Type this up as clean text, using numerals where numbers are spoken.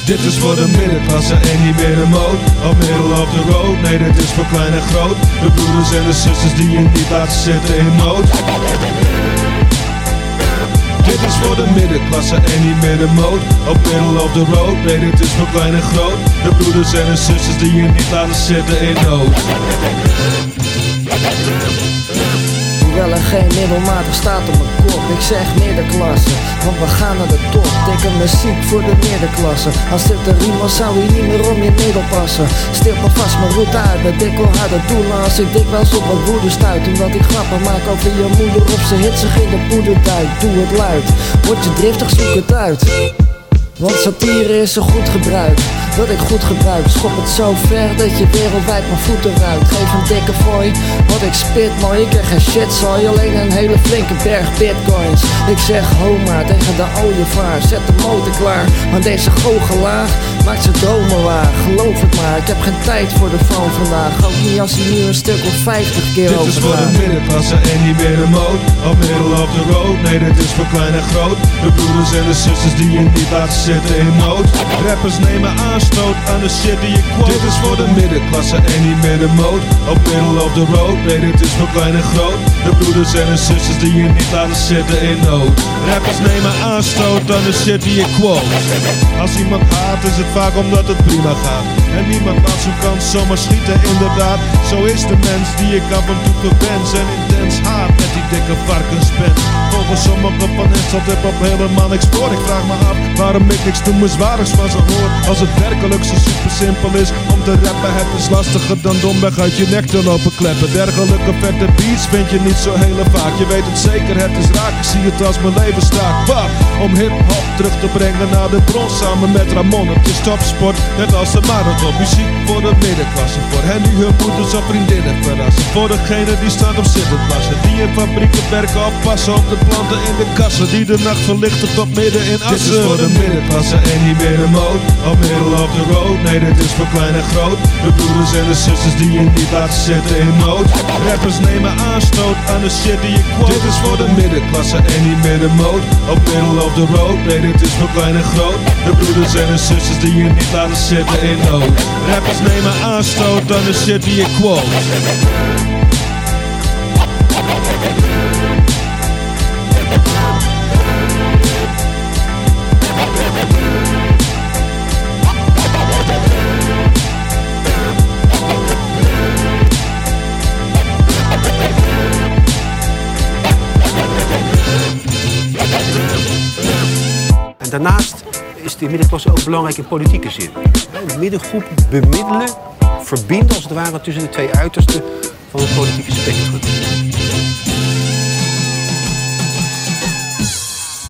Dit is voor de middenklasse en niet meer de mode. Op middle of the road, nee dit is voor klein en groot. De broeders en de zusters die je niet laten zitten in nood. Dit is voor de middenklasse en niet meer de mode. Op middle of the road, nee dit is voor klein en groot. De broeders en de zusters die je niet laten zitten in nood. Hoewel er geen middelmatig staat op mijn kop, ik zeg middenklasse, want we gaan naar de top. Dikke muziek voor de middenklasse. Als dit de riem was, zou hij niet meer om je middel passen. Stippel vast mijn route uit, met dik wel harde doelen. Als ik dikwijls op wat woede stuit, omdat ik grappen maak over je moeder op z'n hitsig in de poederduik. Doe het luid, word je driftig, zoek het uit. Want satire is zo goed gebruikt, dat ik goed gebruik. Schop het zo ver dat je wereldwijd mijn voeten ruikt. Geef een dikke fooi, wat ik spit, maar ik krijg geen shit zooi. Alleen een hele flinke berg bitcoins. Ik zeg homa tegen de ooievaar, zet de motor klaar. Want deze goochelaar maakt zijn dromen waar. Geloof het maar, ik heb geen tijd voor de phone vandaag. Ook niet als hij nu een stuk of 50 keer over. Dit is voor de middenklasse en niet meer de mode. Op middle of the road, nee dit is voor klein en groot. De broeders en de zusters die je niet laten zitten in nood. Rappers nemen aanstoot aan de shit die je quote. Dit is voor de middenklasse en niet meer de mode. Op middle of the road, nee dit is voor klein en groot. De broeders en de zusters die je niet laten zitten in nood. Rappers nemen aanstoot aan de shit die je quote. Als iemand haat is het vaak omdat het prima gaat. En niemand laat zo'n kans zomaar schieten inderdaad. Zo is de mens die ik af en toe verwens. En intens haat met die dikke varkenspen. Volgens sommigen van hen zat hip-hop helemaal niks voor. Ik vraag me af waarom ik niks noemenswaardigs van ze hoor. Als het werkelijk zo super simpel is om te rappen. Het is lastiger dan domweg uit je nek te lopen kleppen. Dergelijke vette beats vind je niet zo heel vaak. Je weet het zeker, het is raak, ik zie het als mijn leven staat. Wat? Om hip-hop terug te brengen naar de bron samen met Ramon. Het is topsport, net als de marathon. Muziek voor de middenklasse, voor hen die hun moeders of vriendinnen verrassen. Voor degenen die staan op zitten plassen, die in fabrieken werken of passen op de planten in de kassen. Die de nacht verlichten tot midden in Assen. Dit is voor de middenklasse en niet meer de mode. Op middle of the road, nee dit is voor klein en groot. De broeders en de zusters die je niet laten zitten in nood. Rappers nemen aanstoot aan de shit die je quote. Dit is voor de middenklasse en niet meer de mode. Op middle of the road, nee dit is voor klein en groot. De broeders en de zusters die je niet laten zitten in nood. Rappers nemen aanstoot aan de shit die je quote. En daarnaast is die middenklasse ook belangrijk in politieke zin. De middengroep bemiddelen, verbinden als het ware tussen de twee uitersten van het politieke spectrum.